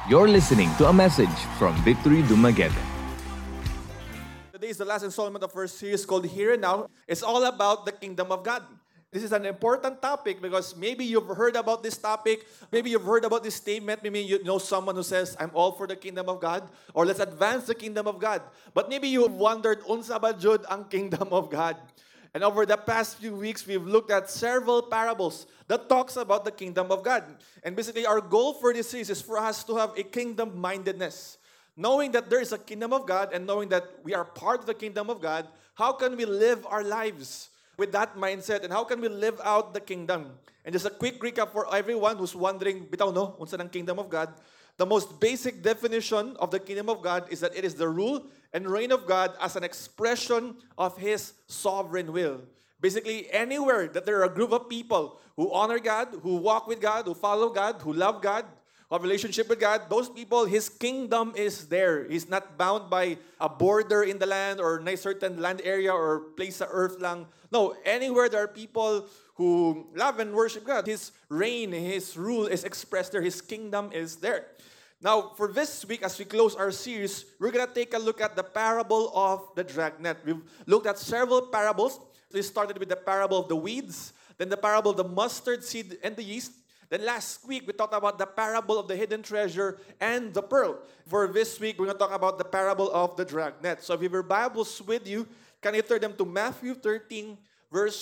You're listening to a message from Victory Dumaguete. Today is the last installment of our series called Here and Now. It's all about the kingdom of God. This is an important topic because maybe you've heard about this topic, maybe you've heard about this statement, maybe you know someone who says, I'm all for the kingdom of God, or let's advance the kingdom of God. But maybe you've wondered, unsa ba jud ang kingdom of God? And over the past few weeks, we've looked at several parables that talks about the kingdom of God. And basically, our goal for this series is for us to have a kingdom-mindedness. Knowing that there is a kingdom of God and knowing that we are part of the kingdom of God, how can we live our lives with that mindset? And how can we live out the kingdom? And just a quick recap for everyone who's wondering, bitaw no, unsa ng kingdom of God? The most basic definition of the kingdom of God is that it is the rule and reign of God as an expression of His sovereign will. Basically, anywhere that there are a group of people who honor God, who walk with God, who follow God, who love God, who have a relationship with God, those people, His kingdom is there. He's not bound by a border in the land or a certain land area or place sa earth lang. No, anywhere there are people who love and worship God, His reign, His rule is expressed there. His kingdom is there. Now, for this week, as we close our series, we're going to take a look at the parable of the dragnet. We've looked at several parables. We started with the parable of the weeds, then the parable of the mustard seed and the yeast. Then last week, we talked about the parable of the hidden treasure and the pearl. For this week, we're going to talk about the parable of the dragnet. So if you have your Bibles with you, can you turn them to Matthew 13, verse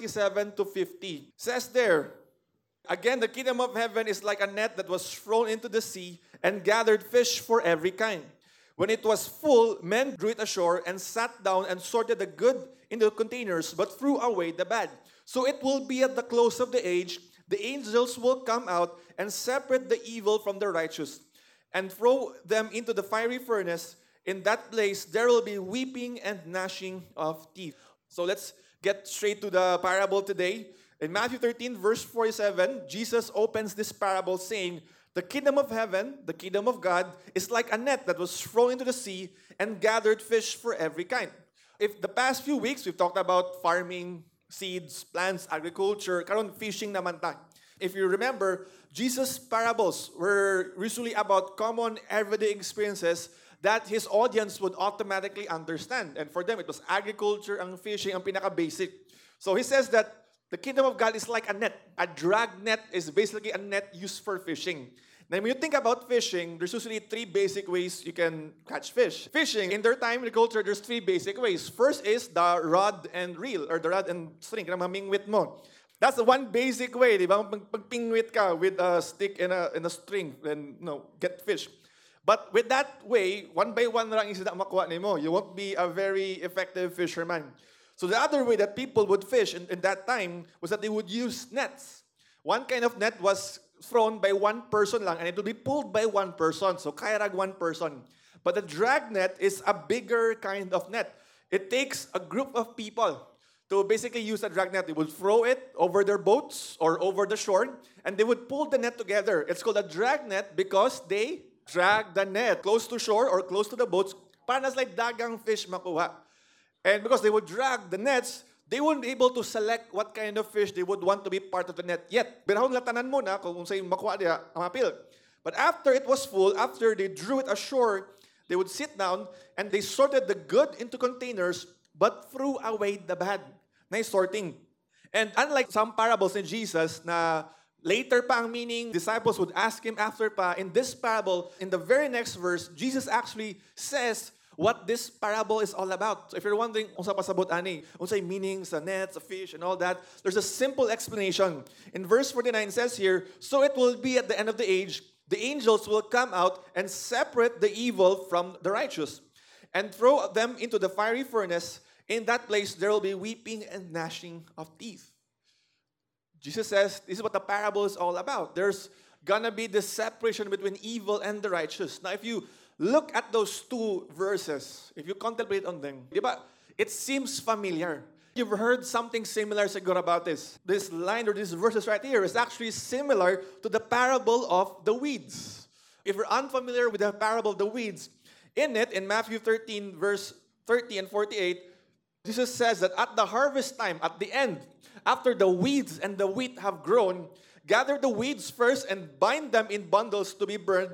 47 to 50. It says there, again, the kingdom of heaven is like a net that was thrown into the sea and gathered fish for every kind. When it was full, men drew it ashore and sat down and sorted the good into containers, but threw away the bad. So it will be at the close of the age, the angels will come out and separate the evil from the righteous and throw them into the fiery furnace. In that place, there will be weeping and gnashing of teeth. So let's get straight to the parable today. In Matthew 13, verse 47, Jesus opens this parable saying, the kingdom of heaven, the kingdom of God, is like a net that was thrown into the sea and gathered fish for every kind. If the past few weeks, we've talked about farming, seeds, plants, agriculture, karon fishing naman ta. If you remember, Jesus' parables were usually about common everyday experiences that His audience would automatically understand. And for them, it was agriculture, ang fishing, ang pinaka-basic. So He says that the kingdom of God is like a net. A drag net is basically a net used for fishing. Now, when you think about fishing, there's usually three basic ways you can catch fish. Fishing, in their time, in culture, there's three basic ways. First is the rod and reel, or the rod and string, na mamingwit mo. That's the one basic way, di ba? Pagpingwit ka with a stick and a string, then, get fish. But with that way, one by one lang isda makuha nimo. You won't be a very effective fisherman. So the other way that people would fish in that time was that they would use nets. One kind of net was thrown by one person lang and it would be pulled by one person. So kairag one person. But the drag net is a bigger kind of net. It takes a group of people to basically use a drag net. They would throw it over their boats or over the shore and they would pull the net together. It's called a drag net because they drag the net close to shore or close to the boats para nas like dagang fish makuha. And because they would drag the nets, they wouldn't be able to select what kind of fish they would want to be part of the net yet. Birahon latanan mo na kung sa'yo makuha niya ang apil. But after it was full, after they drew it ashore, they would sit down and they sorted the good into containers but threw away the bad. Nice sorting. And unlike some parables in Jesus na later pa ang meaning, disciples would ask Him after pa, in this parable, in the very next verse, Jesus actually says what this parable is all about. So if you're wondering, unsa pasabot ani, unsay meaning sa nets, sa fish, and all that, there's a simple explanation. In verse 49 it says here, so it will be at the end of the age, the angels will come out and separate the evil from the righteous and throw them into the fiery furnace. In that place, there will be weeping and gnashing of teeth. Jesus says, this is what the parable is all about. There's gonna be this separation between evil and the righteous. Now, if you look at those two verses, if you contemplate on them, diba, it seems familiar. You've heard something similar siguro about this. This line or these verses right here is actually similar to the parable of the weeds. If you're unfamiliar with the parable of the weeds, in it, in Matthew 13, verse 30 and 48, Jesus says that at the harvest time, at the end, after the weeds and the wheat have grown, gather the weeds first and bind them in bundles to be burned,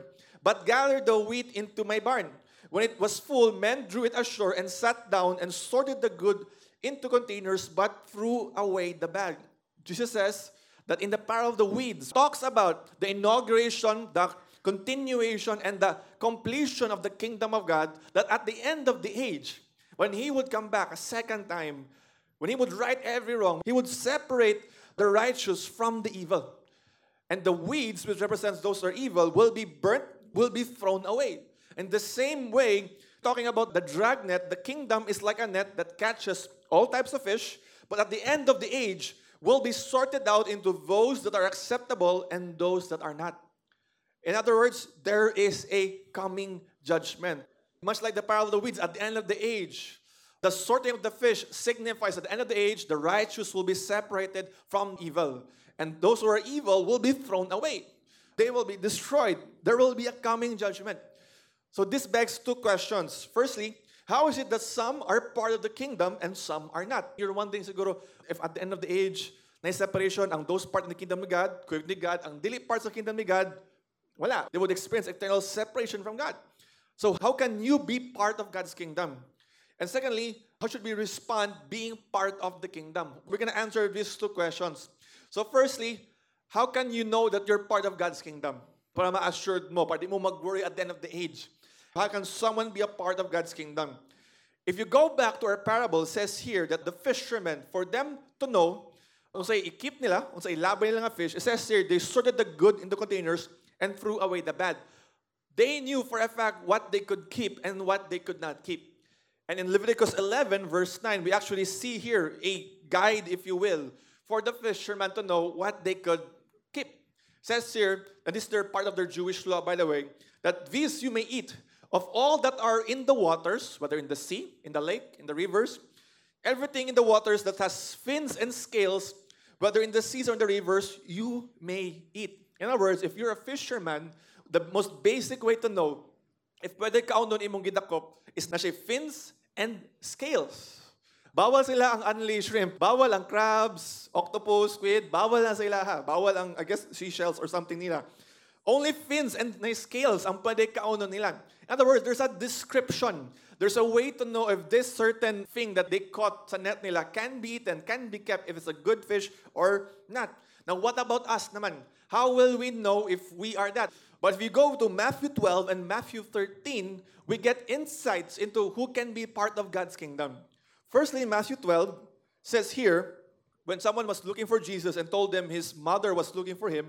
but gather the wheat into my barn. When it was full, men drew it ashore and sat down and sorted the good into containers, but threw away the bag. Jesus says that in the parable of the weeds, talks about the inauguration, the continuation, and the completion of the kingdom of God, that at the end of the age, when He would come back a second time, when He would right every wrong, He would separate the righteous from the evil. And the weeds, which represents those who are evil, will be burnt, will be thrown away. In the same way, talking about the dragnet, the kingdom is like a net that catches all types of fish, but at the end of the age, will be sorted out into those that are acceptable and those that are not. In other words, there is a coming judgment. Much like the parable of the weeds, at the end of the age, the sorting of the fish signifies at the end of the age, the righteous will be separated from evil. And those who are evil will be thrown away. They will be destroyed. There will be a coming judgment. So this begs two questions. Firstly, how is it that some are part of the kingdom and some are not? You're wondering siguro, if at the end of the age, na separation, ang those part of the kingdom of God, kuwag ni God, ang dili parts of the kingdom of God, wala. They would experience eternal separation from God. So how can you be part of God's kingdom? And secondly, how should we respond being part of the kingdom? We're going to answer these two questions. So firstly, how can you know that you're part of God's kingdom? Para ma-assured mo, para di mo mag-worry at the end of the age. How can someone be a part of God's kingdom? If you go back to our parable, it says here that the fishermen, for them to know, kung say i-keep nila, kung say ilabay nila nga fish, it says here, they sorted the good into containers and threw away the bad. They knew for a fact what they could keep and what they could not keep. And in Leviticus 11, verse 9, we actually see here a guide, if you will, for the fishermen to know what they could keep. It says here, and this is their part of their Jewish law, by the way, that these you may eat of all that are in the waters, whether in the sea, in the lake, in the rivers, everything in the waters that has fins and scales, whether in the seas or in the rivers, you may eat. In other words, if you're a fisherman, the most basic way to know if pwede kaunon imong gidakop is na siya fins and scales. Bawal sila ang unli shrimp, bawal ang crabs, octopus, squid, bawal na sila ha. Bawal ang, I guess, seashells or something nila. Only fins and scales ang pwede kaunon nila. In other words, there's a description. There's a way to know if this certain thing that they caught sa net nila can be eaten, can be kept, if it's a good fish or not. Now, what about us naman? How will we know if we are that? But if you go to Matthew 12 and Matthew 13, we get insights into who can be part of God's kingdom. Firstly, Matthew 12 says here, when someone was looking for Jesus and told them his mother was looking for him,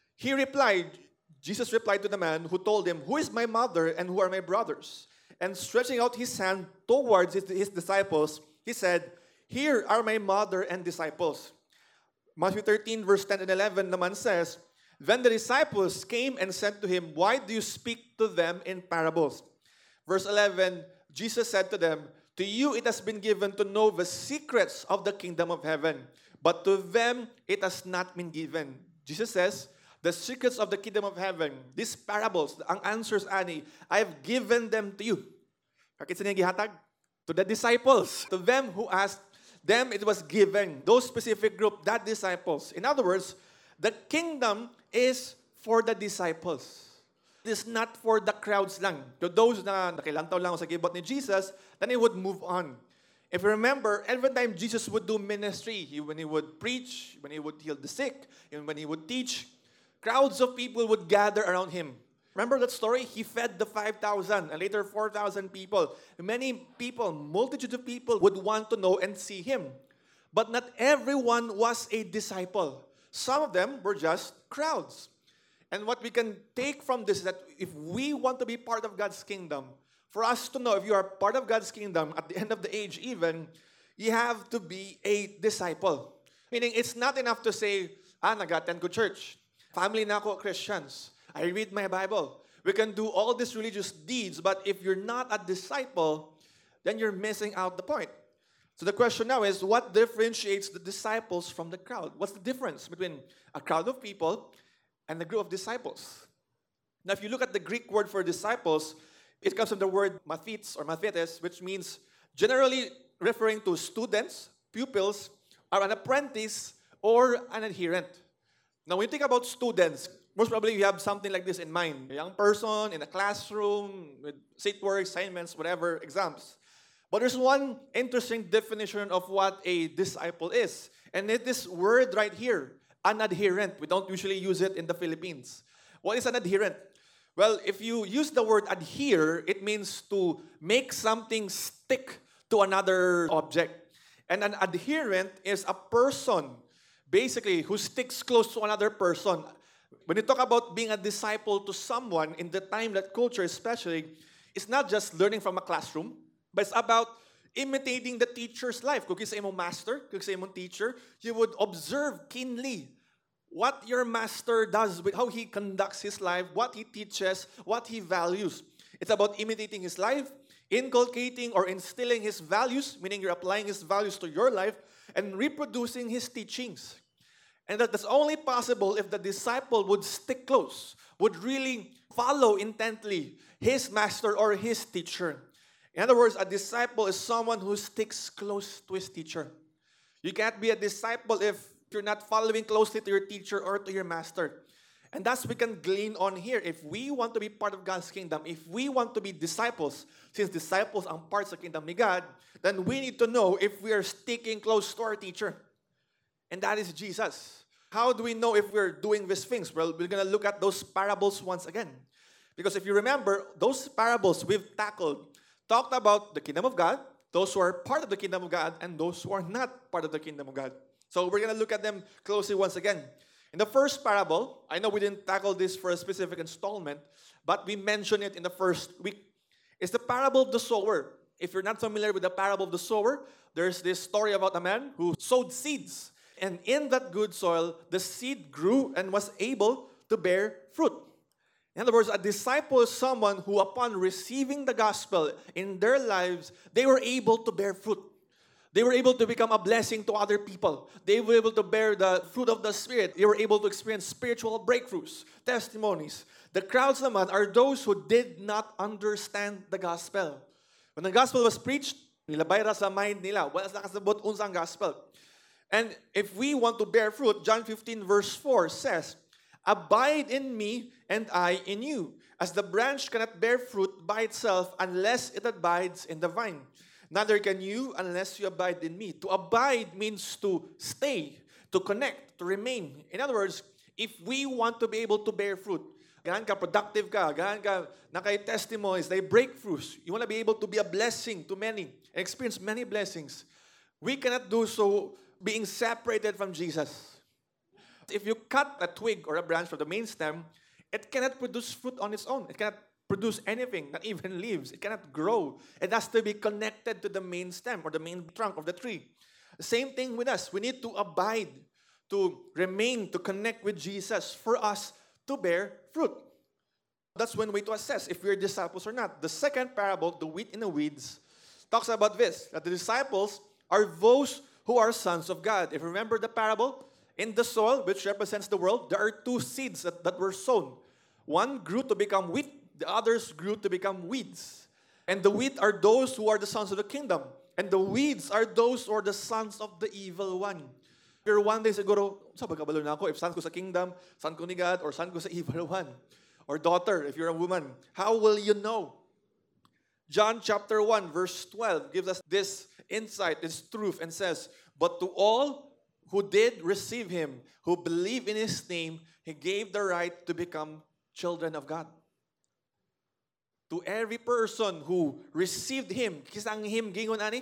Jesus replied to the man who told him, "Who is my mother and who are my brothers?" And stretching out his hand towards his disciples, he said, "Here are my mother and disciples." Matthew 13 verse 10 and 11 naman says, "Then the disciples came and said to him, 'Why do you speak to them in parables?' Verse 11, Jesus said to them, 'To you it has been given to know the secrets of the kingdom of heaven, but to them it has not been given.'" Jesus says, the secrets of the kingdom of heaven, these parables, ang answers ani, I have given them to you. Kakit niya gihatag? To the disciples. To them who asked, them it was given. Those specific group, that disciples. In other words, the kingdom is for the disciples. It is not for the crowds lang. To those na nakilantaw lang sa gibot ni Jesus, then he would move on. If you remember, every time Jesus would do ministry, when he would preach, when he would heal the sick, and when he would teach, crowds of people would gather around him. Remember that story? He fed the 5,000 and later 4,000 people. Many people, multitudes of people would want to know and see him. But not everyone was a disciple. Some of them were just crowds. And what we can take from this is that if we want to be part of God's kingdom, for us to know if you are part of God's kingdom at the end of the age even, you have to be a disciple. Meaning, it's not enough to say, nag-attend ko church. Family na ako, Christians. I read my Bible. We can do all these religious deeds, but if you're not a disciple, then you're missing out the point. So the question now is, what differentiates the disciples from the crowd? What's the difference between a crowd of people and a group of disciples? Now, if you look at the Greek word for disciples, it comes from the word mathetes or mathetes, which means generally referring to students, pupils, or an apprentice, or an adherent. Now, when you think about students, Most probably you have something like this in mind. A young person in a classroom with seat work, assignments, whatever, exams. But there's one interesting definition of what a disciple is. And it is word right here, an adherent. We don't usually use it in the Philippines. What is an adherent? Well, if you use the word adhere, it means to make something stick to another object. And an adherent is a person, basically, who sticks close to another person. When you talk about being a disciple to someone in the time, that culture especially, it's not just learning from a classroom, but it's about imitating the teacher's life. Kung sa imong master, kung sa imong teacher, you would observe keenly what your master does, with how he conducts his life, what he teaches, what he values. It's about imitating his life, inculcating or instilling his values, meaning you're applying his values to your life, and reproducing his teachings. And that's only possible if the disciple would stick close, would really follow intently his master or his teacher. In other words, a disciple is someone who sticks close to his teacher. You can't be a disciple if you're not following closely to your teacher or to your master. And that's we can glean on here. If we want to be part of God's kingdom, if we want to be disciples, since disciples are parts of the kingdom of God, then we need to know if we are sticking close to our teacher. And that is Jesus. How do we know if we're doing these things? Well, we're going to look at those parables once again. Because if you remember, those parables we've tackled talked about the kingdom of God, those who are part of the kingdom of God, and those who are not part of the kingdom of God. So we're going to look at them closely once again. In the first parable, I know we didn't tackle this for a specific installment, but we mentioned it in the first week. It's the parable of the sower. If you're not familiar with the parable of the sower, there's this story about a man who sowed seeds. And in that good soil, the seed grew and was able to bear fruit. In other words, a disciple is someone who, upon receiving the gospel in their lives, they were able to bear fruit. They were able to become a blessing to other people. They were able to bear the fruit of the Spirit. They were able to experience spiritual breakthroughs, testimonies. The crowds naman are those who did not understand the gospel. When the gospel was preached, nilabay ra sa mind nila. Wala sa kasabot unsang gospel. And if we want to bear fruit, John 15 verse 4 says, "Abide in me, and I in you. As the branch cannot bear fruit by itself unless it abides in the vine. Neither can you unless you abide in me." To abide means to stay, to connect, to remain. In other words, if we want to be able to bear fruit, gahan ka productive ka, gahan ka nakay testimonies, they breakthroughs, you want to be able to be a blessing to many and experience many blessings. We cannot do so being separated from Jesus. If you cut a twig or a branch from the main stem, it cannot produce fruit on its own. It cannot produce anything, not even leaves. It cannot grow. It has to be connected to the main stem or the main trunk of the tree. The same thing with us. We need to abide, to remain, to connect with Jesus for us to bear fruit. That's one way to assess if we're disciples or not. The second parable, the wheat in the weeds, talks about this, that the disciples are those who are sons of God. If you remember the parable, in the soil, which represents the world, there are two seeds that were sown. One grew to become wheat, the others grew to become weeds. And the wheat are those who are the sons of the kingdom. And the weeds are those who are the sons of the evil one. Pero one day siguro, sa pagkabalo na ako, if son ko sa kingdom, son ko ni God, or son ko sa evil one. Or daughter, if you're a woman, how will you know? John chapter 1 verse 12 gives us this insight, this truth, and says, "But to all who did receive him, who believe in his name, he gave the right to become children of God." To every person who received him, kisang him gingon ani?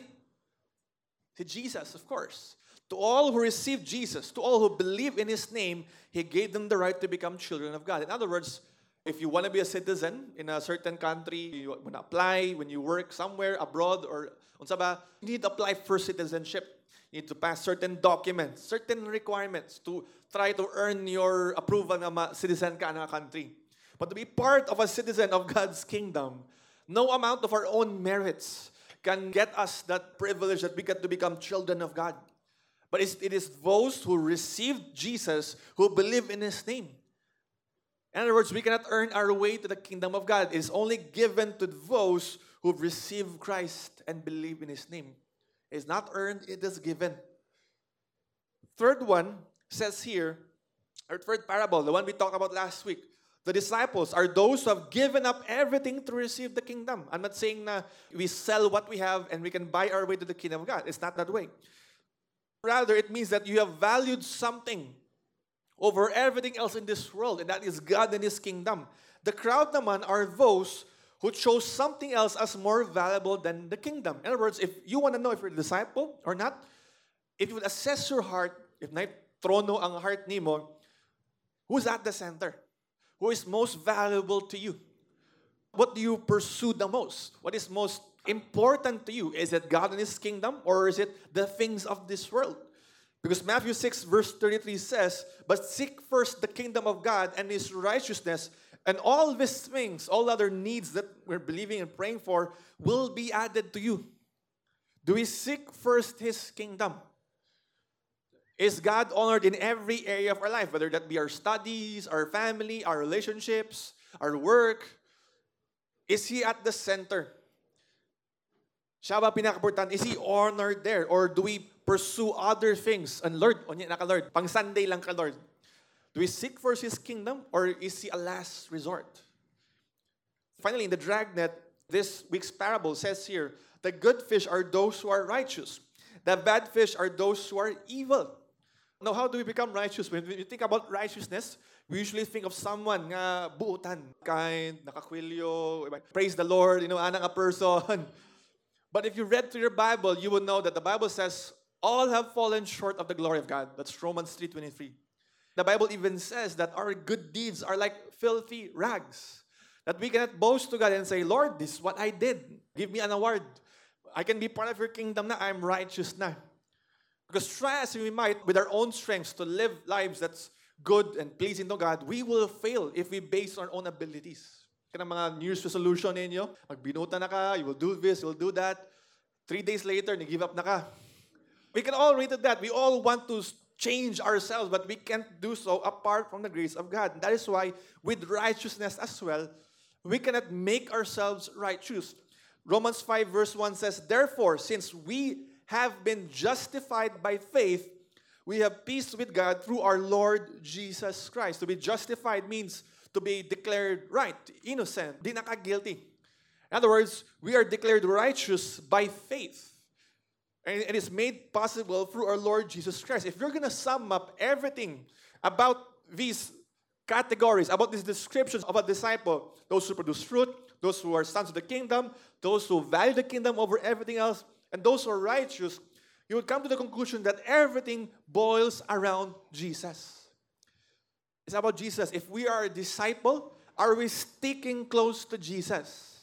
Si Jesus, of course. To all who received Jesus, to all who believe in his name, he gave them the right to become children of God. In other words, if you want to be a citizen in a certain country, you want to apply when you work somewhere abroad or unsa ba, you need to apply for citizenship. You need to pass certain documents, certain requirements to try to earn your approval na citizen ka ng country. But to be part of a citizen of God's kingdom, no amount of our own merits can get us that privilege that we get to become children of God. But it is those who received Jesus who believe in his name. In other words, we cannot earn our way to the kingdom of God. It is only given to those who have received Christ and believe in his name. It is not earned, it is given. Third one says here, Our third parable, the one we talked about last week. The disciples are those who have given up everything to receive the kingdom. I'm not saying na we sell what we have and we can buy our way to the kingdom of God. It's not that way. Rather, it means that you have valued something over everything else in this world, and that is God and His kingdom. The crowd naman are those who chose something else as more valuable than the kingdom. In other words, if you want to know if you're a disciple or not, if you would assess your heart, if na trono ang heart nimo, who's at the center? Who is most valuable to you? What do you pursue the most? What is most important to you? Is it God and His kingdom, or is it the things of this world? Because Matthew 6 verse 33 says, "But seek first the kingdom of God and His righteousness, and all these things, all other needs that we're believing and praying for, will be added to you." Do we seek first His kingdom? Is God honored in every area of our life, whether that be our studies, our family, our relationships, our work? Is He at the center? Siya ba pinaka-important? Is He honored there? Or do we pursue other things? And Lord, onya na ka Lord, pang Sunday lang ka Lord. Do we seek first His kingdom, or is He a last resort? Finally, in the dragnet, this week's parable says here, the good fish are those who are righteous. The bad fish are those who are evil. Now, how do we become righteous? When we think about righteousness, we usually think of someone nga buutan, kind, nakakwilyo, praise the Lord, anang a person. But if you read through your Bible, you will know that the Bible says, all have fallen short of the glory of God. That's Romans 3:23. The Bible even says that our good deeds are like filthy rags. That we cannot boast to God and say, Lord, this is what I did. Give me an award. I can be part of your kingdom na. I'm righteous na. Because try as we might with our own strengths to live lives that's good and pleasing to God, we will fail if we base on our own abilities. Kaya mga New Year's resolution ninyo, magbinuta na ka, you will do this, you will do that. 3 days later, nag-give up na ka. We can all relate to that. We all want to change ourselves, but we can't do so apart from the grace of God. And that is why, with righteousness as well, we cannot make ourselves righteous. Romans 5 verse 1 says, "Therefore, since we have been justified by faith, we have peace with God through our Lord Jesus Christ." To be justified means to be declared right, innocent, di naka-guilty. In other words, we are declared righteous by faith. And it is made possible through our Lord Jesus Christ. If you're going to sum up everything about these categories, about these descriptions of a disciple, those who produce fruit, those who are sons of the kingdom, those who value the kingdom over everything else, and those who are righteous, you would come to the conclusion that everything boils around Jesus. It's about Jesus. If we are a disciple, are we sticking close to Jesus?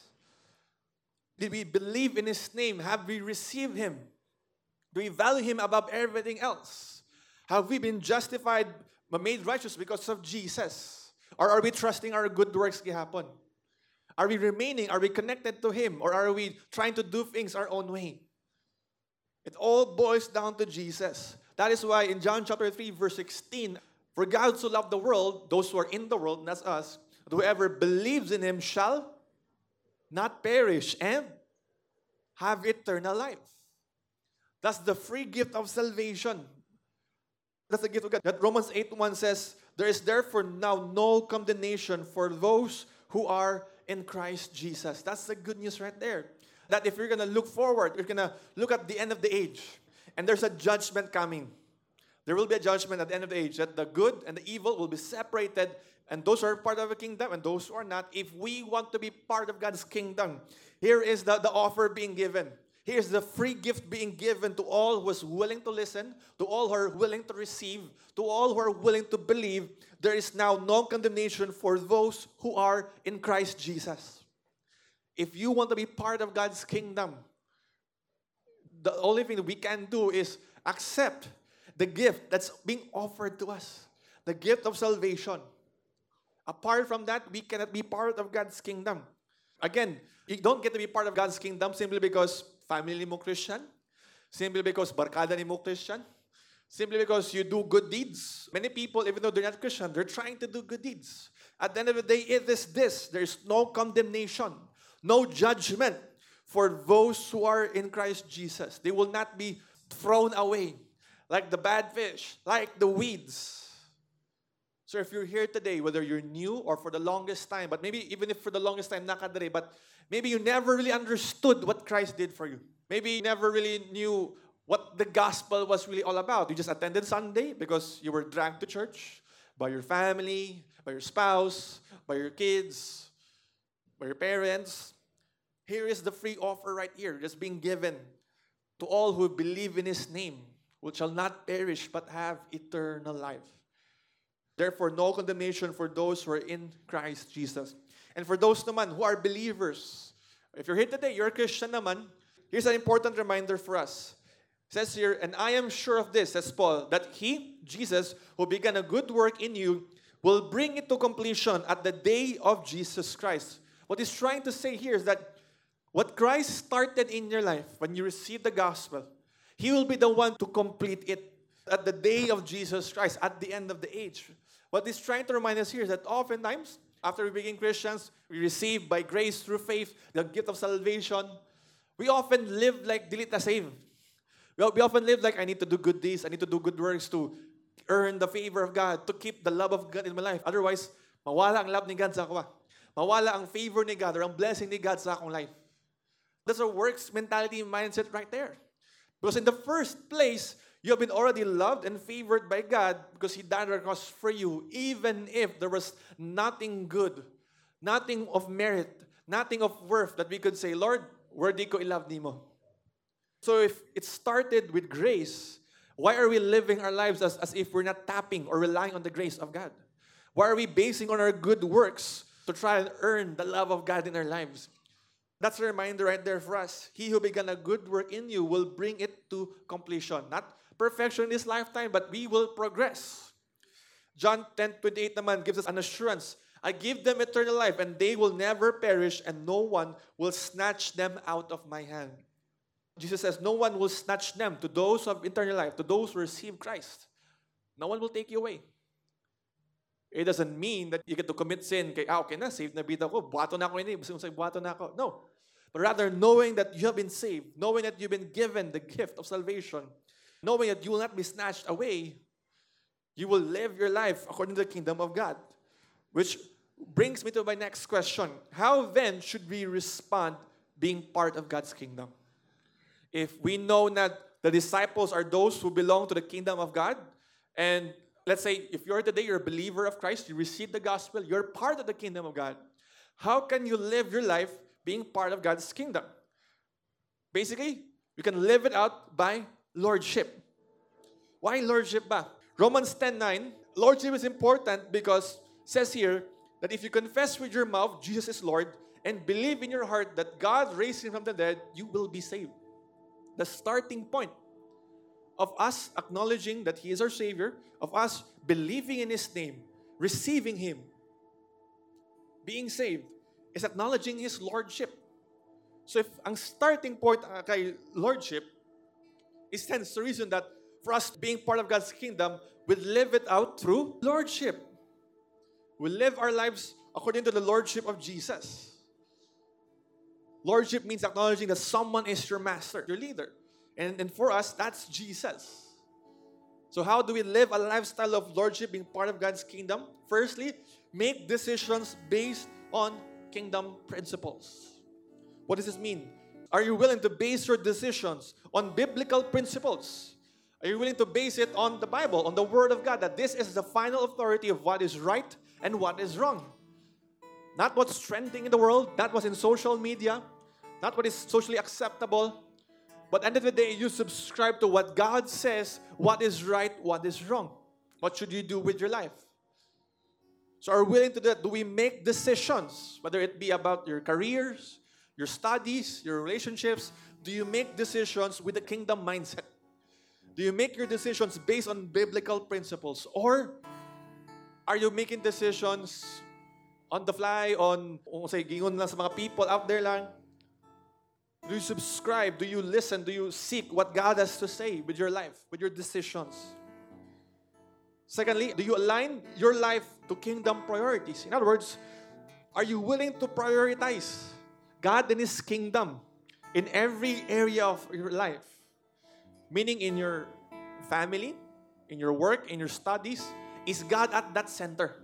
Did we believe in His name? Have we received Him? Do we value Him above everything else? Have we been justified, made righteous because of Jesus? Or are we trusting our good works gihapon? Are we remaining? Are we connected to Him? Or are we trying to do things our own way? It all boils down to Jesus. That is why in John chapter 3 verse 16, "For God so loved the world," those who are in the world, that's us, "that whoever believes in Him shall not perish and have eternal life." That's the free gift of salvation. That's the gift of God. That Romans 8:1 says, "There is therefore now no condemnation for those who are in Christ Jesus." That's the good news right there. That if you're going to look forward, you're going to look at the end of the age, and there's a judgment coming. There will be a judgment at the end of the age, that the good and the evil will be separated, and those who are part of the kingdom and those who are not. If we want to be part of God's kingdom, here is the offer being given. Here's the free gift being given to all who is willing to listen, to all who are willing to receive, to all who are willing to believe. There is now no condemnation for those who are in Christ Jesus. If you want to be part of God's kingdom, the only thing that we can do is accept the gift that's being offered to us, the gift of salvation. Apart from that, we cannot be part of God's kingdom. Again, you don't get to be part of God's kingdom simply because family mo Christian, simply because barkada ni mo Christian, simply because you do good deeds. Many people, even though they're not Christian, they're trying to do good deeds. At the end of the day, it is this. There is no condemnation, no judgment for those who are in Christ Jesus. They will not be thrown away like the bad fish, like the weeds. So if you're here today, whether you're new or for the longest time, but maybe even if for the longest time, nakadre, but maybe you never really understood what Christ did for you. Maybe you never really knew what the gospel was really all about. You just attended Sunday because you were dragged to church by your family, by your spouse, by your kids, by your parents. Here is the free offer right here, just being given to all who believe in His name, who shall not perish but have eternal life. Therefore, no condemnation for those who are in Christ Jesus. And for those naman who are believers, if you're here today, you're a Christian naman, here's an important reminder for us. It says here, and I am sure of this, says Paul, that He, Jesus, who began a good work in you, will bring it to completion at the day of Jesus Christ. What he's trying to say here is that what Christ started in your life, when you receive the gospel, He will be the one to complete it at the day of Jesus Christ, at the end of the age. What he's trying to remind us here is that oftentimes, after we become Christians, we receive by grace through faith the gift of salvation. We often live like dili ta save. We often live like I need to do good deeds, I need to do good works to earn the favor of God, to keep the love of God in my life. Otherwise, mawala ang love ni God sa ako. Mawala ang favor ni God or ang blessing ni God sa akong life. That's a works mentality mindset right there. Because in the first place, you have been already loved and favored by God because He died on the cross for you, even if there was nothing good, nothing of merit, nothing of worth that we could say, Lord, worthy ko i-love nimo. So if it started with grace, why are we living our lives as if we're not tapping or relying on the grace of God? Why are we basing on our good works to try and earn the love of God in our lives? That's a reminder right there for us. He who began a good work in you will bring it to completion. Not perfection in this lifetime, but we will progress. John 10:28 naman gives us an assurance. I give them eternal life, and they will never perish, and no one will snatch them out of my hand. Jesus says, no one will snatch them to those who have eternal life, to those who receive Christ. No one will take you away. It doesn't mean that you get to commit sin. Okay na, saved na bida ko. Buhato na ako ini. Buhato na ako. No. But rather, knowing that you have been saved, knowing that you've been given the gift of salvation, knowing that you will not be snatched away, you will live your life according to the kingdom of God. Which brings me to my next question. How then should we respond being part of God's kingdom? If we know that the disciples are those who belong to the kingdom of God, and let's say if you're today, you're a believer of Christ, you receive the gospel, you're part of the kingdom of God, how can you live your life being part of God's kingdom? Basically, you can live it out by lordship. Why lordship ba? Romans 10:9, lordship is important because it says here that if you confess with your mouth Jesus is Lord and believe in your heart that God raised Him from the dead, you will be saved. The starting point of us acknowledging that He is our Savior, of us believing in His name, receiving Him, being saved, is acknowledging His Lordship. So if ang starting point kay Lordship is hence the reason that for us being part of God's kingdom, we live it out through Lordship. We live our lives according to the Lordship of Jesus. Lordship means acknowledging that someone is your master, your leader. And for us, that's Jesus. So how do we live a lifestyle of lordship being part of God's kingdom? Firstly, make decisions based on kingdom principles. What does this mean? Are you willing to base your decisions on biblical principles? Are you willing to base it on the Bible, on the Word of God, that this is the final authority of what is right and what is wrong? Not what's trending in the world, not what's in social media, not what is socially acceptable. But at the end of the day, you subscribe to what God says, what is right, what is wrong. What should you do with your life? So are we willing to do that? Do we make decisions, whether it be about your careers, your studies, your relationships? Do you make decisions with a kingdom mindset? Do you make your decisions based on biblical principles? Or are you making decisions on the fly, say, gingon lang sa mga people out there lang? Do you subscribe? Do you listen? Do you seek what God has to say with your life, with your decisions? Secondly, do you align your life to kingdom priorities? In other words, are you willing to prioritize God and His kingdom in every area of your life? Meaning in your family, in your work, in your studies, Is God at that center?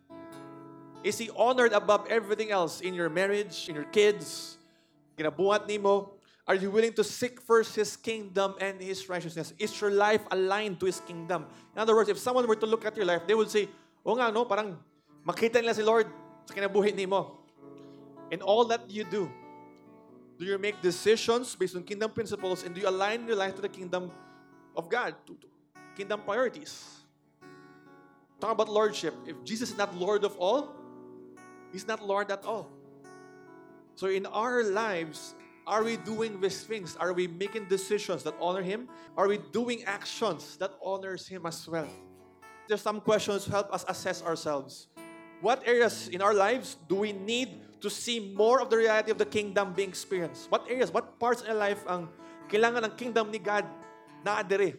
Is He honored above everything else in your marriage, in your kids, kinabuhat nimo? Are you willing to seek first His kingdom and His righteousness? Is your life aligned to His kingdom? In other words, if someone were to look at your life, they would say, o nga, no, parang makita nila si Lord sa kinabuhi nimo. In all that you do you make decisions based on kingdom principles, and do you align your life to the kingdom of God, to kingdom priorities? Talk about lordship. If Jesus is not Lord of all, He's not Lord at all. So in our lives, are we doing these things? Are we making decisions that honor Him? Are we doing actions that honors Him as well? There's some questions to help us assess ourselves. What areas in our lives do we need to see more of the reality of the kingdom being experienced? What areas, what parts in our life ang kailangan ng kingdom ni God na adere?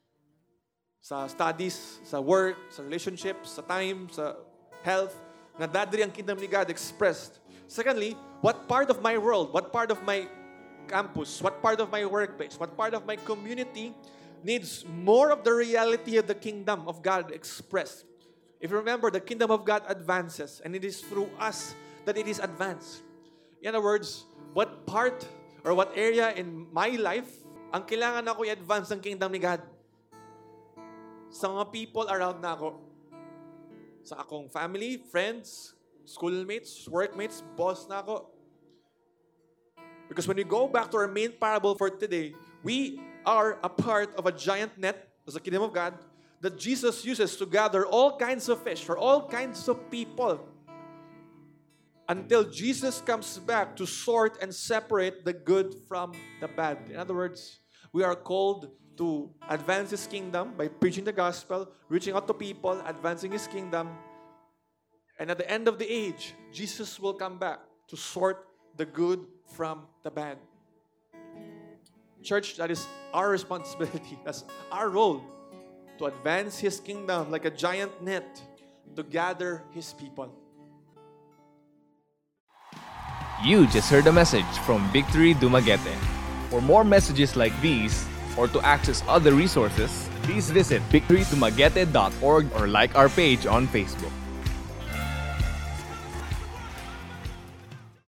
Sa studies, sa work, sa relationships, sa time, sa health, na dadiri ang kingdom ni God expressed. Secondly, what part of my world, what part of my campus, what part of my workplace, what part of my community needs more of the reality of the kingdom of God expressed? If you remember, the kingdom of God advances, and it is through us that it is advanced. In other words, what part or what area in my life ang kailangan ako i-advance ng kingdom ni God? Sa mga people around na ako. Sa akong family, friends, schoolmates, workmates, boss na ako. Because when we go back to our main parable for today, we are a part of a giant net as the kingdom of God that Jesus uses to gather all kinds of fish for all kinds of people until Jesus comes back to sort and separate the good from the bad. In other words, we are called to advance His kingdom by preaching the gospel, reaching out to people, advancing His kingdom. And at the end of the age, Jesus will come back to sort the good from the bad. Church, that is our responsibility. That's our role to advance His kingdom like a giant net to gather His people. You just heard a message from Victory Dumaguete. For more messages like these, or to access other resources, please visit victorydumaguete.org or like our page on Facebook.